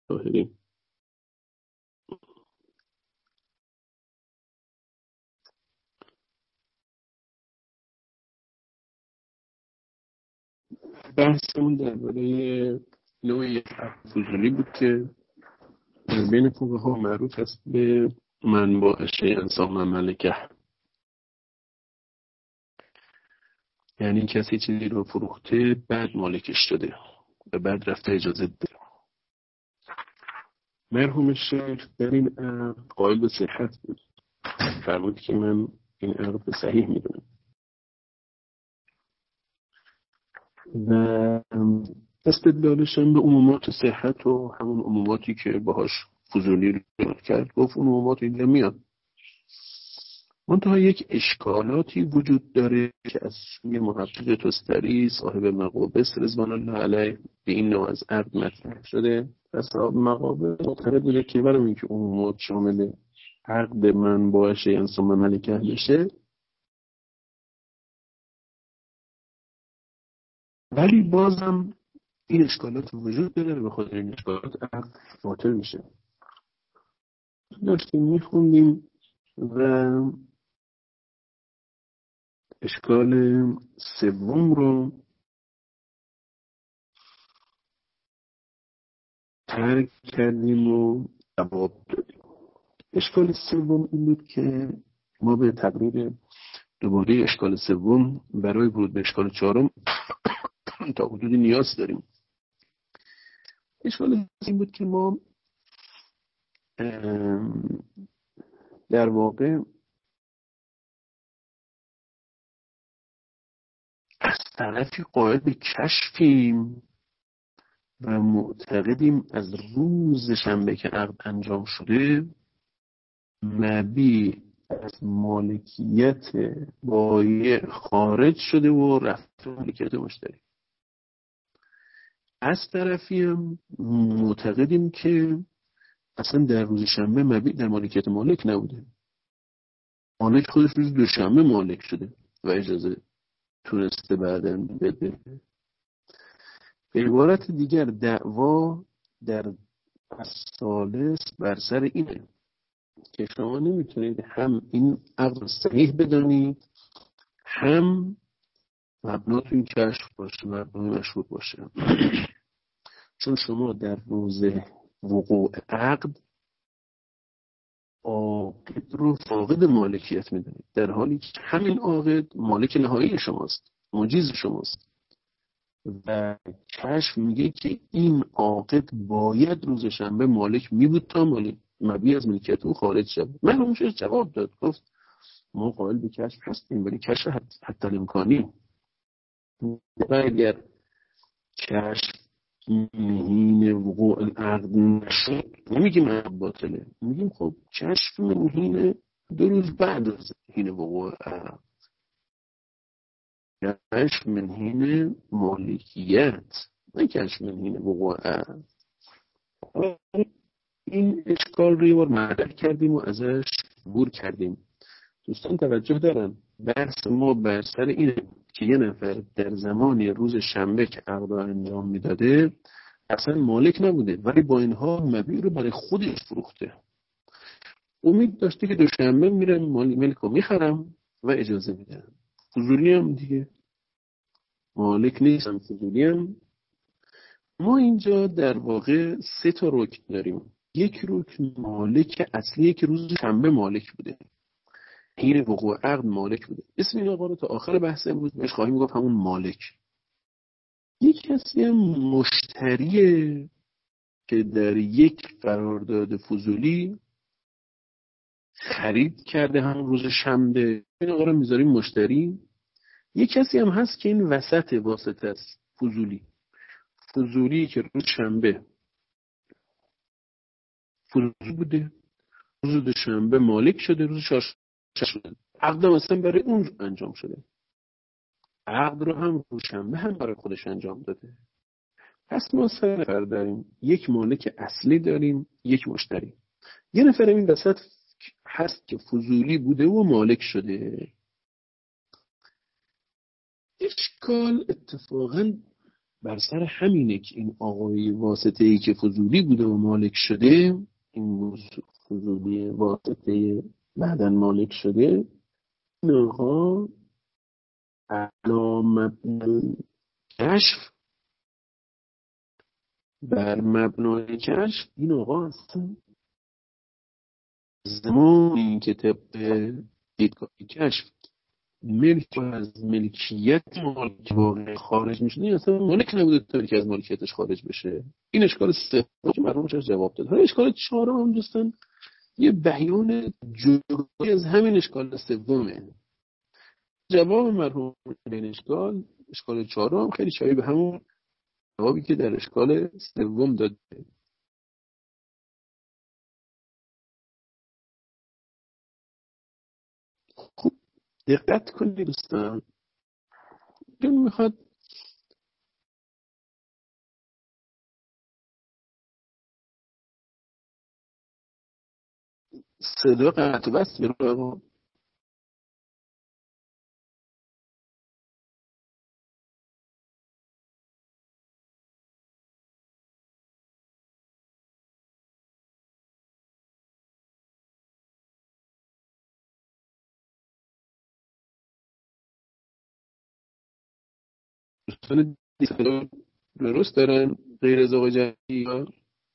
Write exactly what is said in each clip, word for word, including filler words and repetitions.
طاهری. بحثمون درباره نوعی فضولی بود که در بین فقها معروف است به منبع شیء انسان مملکه، یعنی کسی چیزی رو فروخته بعد مالکش شده و بعد رفته اجازه ده. مرحوم شیخ در این عقد قائل به صحت بود، فرمود که من این عقد به صحیح میدونم و استدلالش هم به عمومات صحت و همون عموماتی که باهاش فضولی رو کرد. گفت اون عمومات اینجا میاد، منتها یک اشکالاتی وجود داره که از سوی محقق تستری صاحب مقابس رضوان الله علیه به این نوع از عقد مطرح شده و صاحب مقابس معتقد بوده که برای اینکه عمومات شامل عقد من باشه انسان مملکه بشه، ولی بازم این اشکالات وجود داره و به خاطر این اشکالات عقد باطل میشه. داشتیم میخوندیم و اشکال سوم رو ترک کردیم و جواب دادیم. اشکال سوم این بود که ما به تقریر دوباره اشکال سوم برای ورود به اشکال چهارم تا حدودی نیاز داریم. اشکال این بود که ما در واقع از طرفی قائل به کشفیم و معتقدیم از روز شنبه که عقد انجام شده مبیع از مالکیت بایع خارج شده و رفته مالکیت مشتری. از طرفی هم معتقدیم که اصلا در روز شنبه مبیع در مالکیت مالک نبوده، مالک خودش روز دوشنبه مالک شده و اجازه تونسته بعداً بده. به عبارت دیگر دعوا در ثالث بر سر اینه که شما نمیتونید هم این عقد صحیح بدانید هم مبناتون کشف باشه، مبنای مشروط باشه. چون شما در روز وقوع عقد عاقد رو فاقد مالکیت میدونید، در حالی که همین عاقد مالک نهایی شماست، مجیز شماست و کشف میگه که این عاقد باید روز شنبه مالک میبود تا مالک مبیع از ملکیت او خارج شد. من اونش جواب داد، گفت ما قائل به کشف هستیم ولی کشف حتی الامکانی و اگر کشف مهین وقوع العقد نشد نمیگیم عقد باطله، میگیم خب کشف مهین دو روز بعد از حین وقوع عقد، کشف مهین مالکیت نه کشف مهین وقوع عقد. این اشکال رو یه بار مطرح کردیم و ازش عبور کردیم. دوستان توجه دارن بحث ما بر سر اینه که یه نفر در زمان روز شنبه که عقد انجام میداده اصلا مالک نبوده ولی با اینها مبیع رو برای خودش فروخته، امید داشته که دوشنبه میرم ملک رو میخرم و اجازه میدم. فضولی هم دیگه مالک نیستم، فضولی هم. ما اینجا در واقع سه تا رکن داریم. یک رکن مالک اصلیه که روز شنبه مالک بوده، حین وقوع عقد مالک بوده، اسم این آقا رو تا آخر بحث امروز بهش خواهیم گفت همون مالک. یک کسی هم مشتریه که در یک قرارداد فضولی خرید کرده همون روز شنبه، این آقا رو میذاریم مشتری. یک کسی هم هست که این وسط واسطه است، فضولی فضولی که روز شنبه فضولی بوده، روز دوشنبه مالک شده، روز چهارشنبه شده، عقد اصلا برای اون انجام شده، عقد رو هم دوشنبه هم برای خودش انجام داده. پس ما سه نفر داریم، یک مالک اصلی داریم، یک مشتری، یه نفر این وسط هست که فضولی بوده و مالک شده. اشکال اتفاقا بر سر همینه که این آقای واسطه‌ای که فضولی بوده و مالک شده، این فضولی واسطه بعدن مالک شده، این آقا علا مبنای کشف، بر مبنای کشف این آقا هستن زمانی که طبق دیدگاه کشف ملک از ملکیت مالک واقع خارج میشه، این اصلا مالک نبوده تا که از مالکیتش خارج بشه. این اشکال سوم که مرحوم چش جواب داد. حالا اشکال چهارم هم دوستان یه بیان جدایی از همین اشکال سومه. جواب مرحوم این اشکال اشکال چهارم خیلی شبیه به همون جوابی که در اشکال سوم داده. خوب دقت کنید دوستان، چون میخواد صدا قطع و بس میره. دوستان صدا درست دارن غیر از آقای جلیلی؟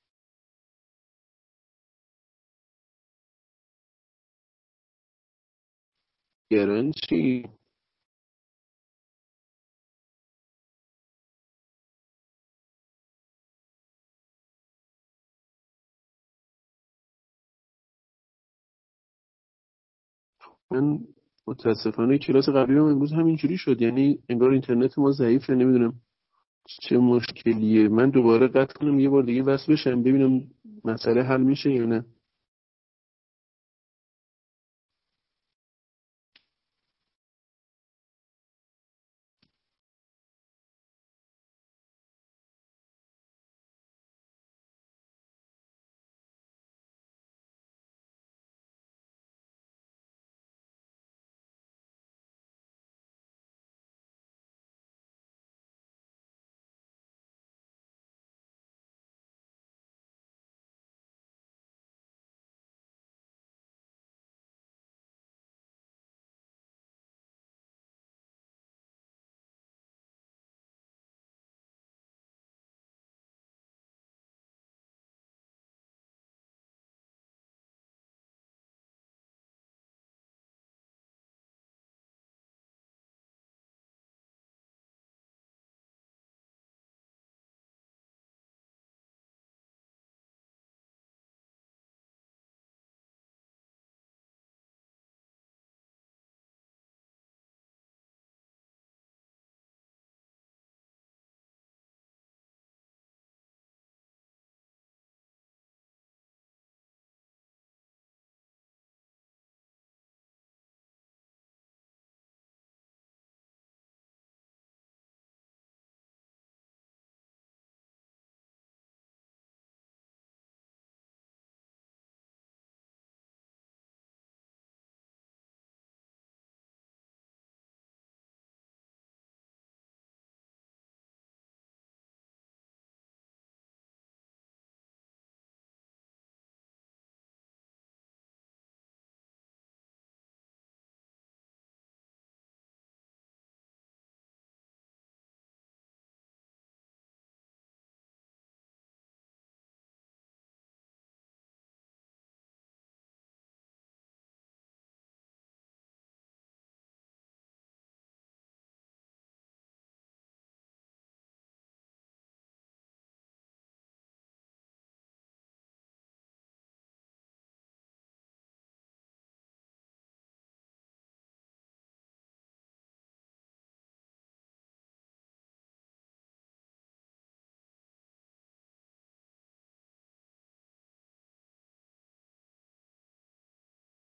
گران چی؟ من متاسفانه کلاس قبلی هم امروز همینجوری شد، یعنی انگار اینترنت ما ضعیفه، نمیدونم چه مشکلیه. من دوباره قطع کنم یه بار دیگه وصل بشم ببینم مسئله حل میشه یا نه.